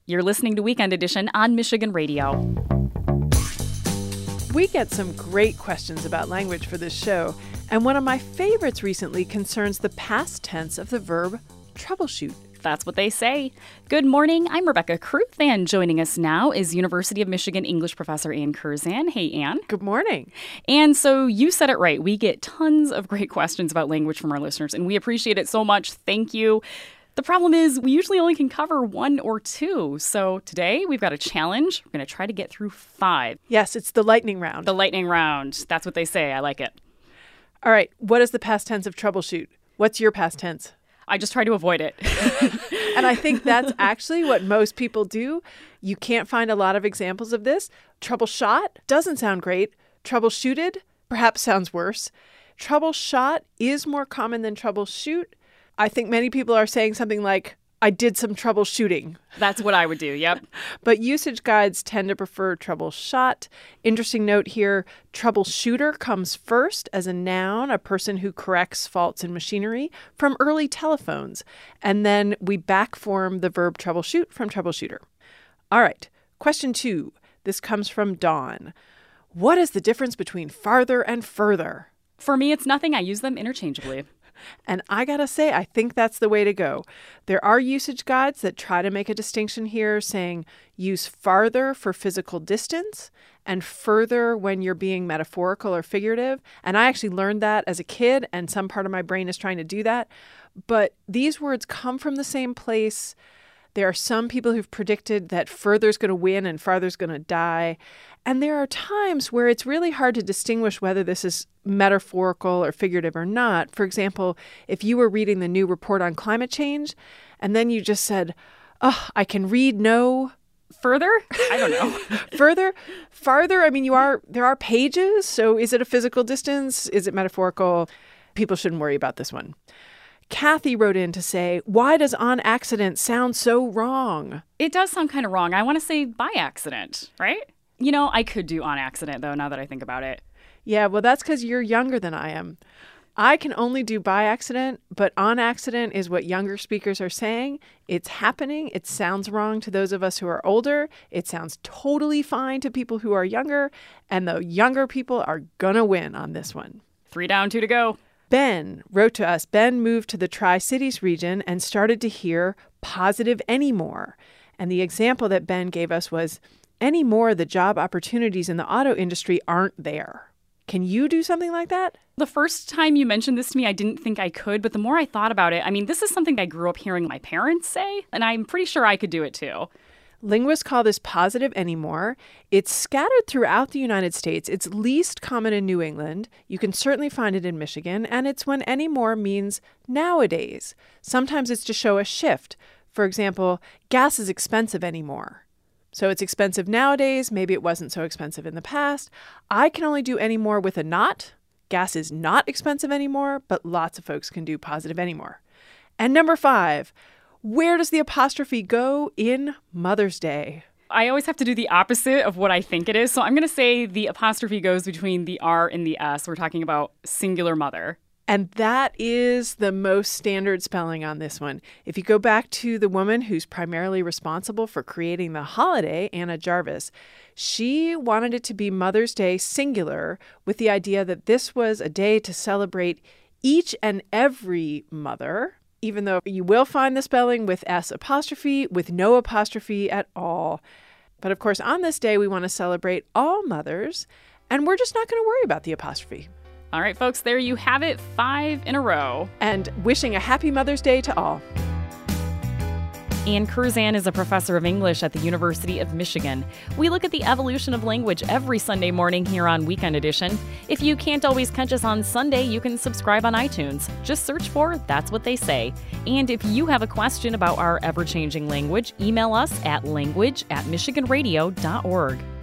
You're listening to Weekend Edition on Michigan Radio. We get some great questions about language for this show, and one of my favorites recently concerns the past tense of the verb troubleshoot. That's what they say. Good morning, I'm Rebecca Kruth, and joining us now is University of Michigan English professor Ann Curzan. Hey, Ann. Good morning. And so you said it right. We get tons of great questions about language from our listeners, and we appreciate it so much. Thank you. The problem is we usually only can cover one or two. So today we've got a challenge. We're going to try to get through 5. Yes, it's the lightning round. The lightning round. That's what they say. I like it. All right. What is the past tense of troubleshoot? What's your past tense? I just try to avoid it. And I think that's actually what most people do. You can't find a lot of examples of this. Troubleshot doesn't sound great. Troubleshooted perhaps sounds worse. Troubleshot is more common than troubleshoot. I think many people are saying something like, I did some troubleshooting. That's what I would do, yep. But usage guides tend to prefer troubleshot. Interesting note here, troubleshooter comes first as a noun, a person who corrects faults in machinery, from early telephones. And then we backform the verb troubleshoot from troubleshooter. All right, question 2. This comes from Dawn. What is the difference between farther and further? For me, it's nothing. I use them interchangeably. And I gotta say, I think that's the way to go. There are usage guides that try to make a distinction here, saying use farther for physical distance and further when you're being metaphorical or figurative. And I actually learned that as a kid, and some part of my brain is trying to do that. But these words come from the same place. There are some people who've predicted that further's going to win and farther's going to die. And there are times where it's really hard to distinguish whether this is metaphorical or figurative or not. For example, if you were reading the new report on climate change and then you just said, oh, I can read no further? I don't know. Farther, I mean, there are pages. So is it a physical distance? Is it metaphorical? People shouldn't worry about this one. Kathy wrote in to say, why does on accident sound so wrong? It does sound kind of wrong. I want to say by accident, right? You know, I could do on accident, though, now that I think about it. Yeah, well, that's because you're younger than I am. I can only do by accident, but on accident is what younger speakers are saying. It's happening. It sounds wrong to those of us who are older. It sounds totally fine to people who are younger. And the younger people are going to win on this one. 3 down, 2 to go. Ben wrote to us. Ben moved to the Tri-Cities region and started to hear positive anymore. And the example that Ben gave us was, anymore the job opportunities in the auto industry aren't there. Can you do something like that? The first time you mentioned this to me, I didn't think I could. But the more I thought about it, I mean, this is something I grew up hearing my parents say, and I'm pretty sure I could do it too. Linguists call this positive anymore. It's scattered throughout the United States. It's least common in New England. You can certainly find it in Michigan. And it's when anymore means nowadays. Sometimes it's to show a shift. For example, gas is expensive anymore. So it's expensive nowadays. Maybe it wasn't so expensive in the past. I can only do anymore with a not. Gas is not expensive anymore, but lots of folks can do positive anymore. And number 5. Where does the apostrophe go in Mother's Day? I always have to do the opposite of what I think it is. So I'm going to say the apostrophe goes between the R and the S. We're talking about singular mother. And that is the most standard spelling on this one. If you go back to the woman who's primarily responsible for creating the holiday, Anna Jarvis, she wanted it to be Mother's Day singular with the idea that this was a day to celebrate each and every mother, even though you will find the spelling with S apostrophe, with no apostrophe at all. But of course, on this day, we want to celebrate all mothers, and we're just not going to worry about the apostrophe. All right, folks, there you have it, 5 in a row. And wishing a happy Mother's Day to all. Ann Curzan is a professor of English at the University of Michigan. We look at the evolution of language every Sunday morning here on Weekend Edition. If you can't always catch us on Sunday, you can subscribe on iTunes. Just search for That's What They Say. And if you have a question about our ever-changing language, email us at language@michiganradio.org.